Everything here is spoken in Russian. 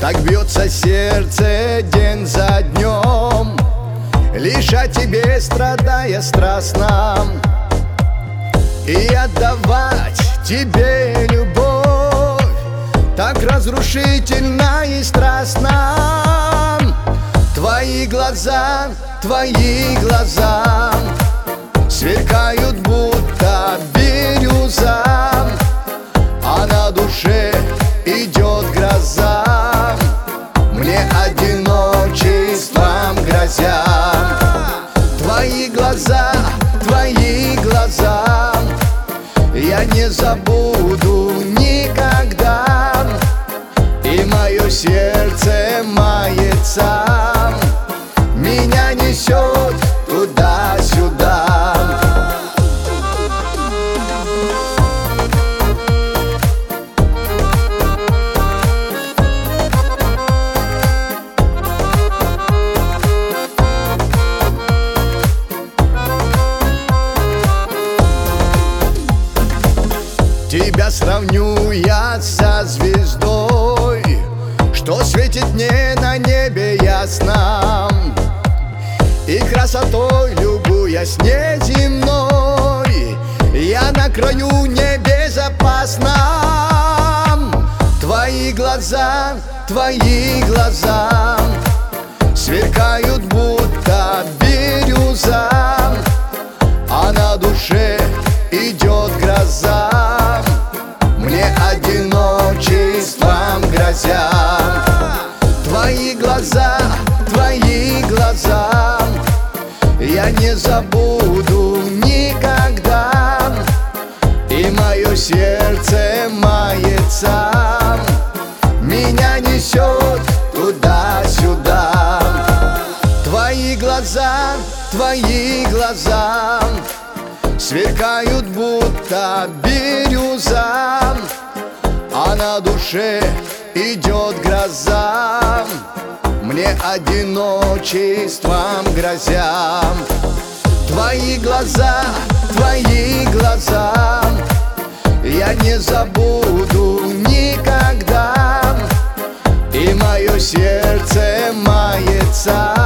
Так бьется сердце день за днем, лишь о тебе страдая страстно, и отдавать тебе любовь так разрушительно и страстно. Твои глаза сверкают, будто бирюза, а на душе идет гроза, мне одиночеством грозя. Твои глаза, я не забуду никогда, и мое сердце мается, меня несет туда-сюда. Тебя сравню я со звездой, что светит мне на небе ясном, и красотой любуясь неземной, я на краю небезопасном. Твои глаза сверкают, будто бирюза, а на душе идет гроза, мне одиночеством грозя. Твои глаза, я не забуду никогда, и мое сердце мается, меня несет туда-сюда. Твои глаза сверкают, будто бирюза, а на душе идет гроза, мне одиночеством грозя. Твои глаза, я не забуду никогда, и мое сердце мается,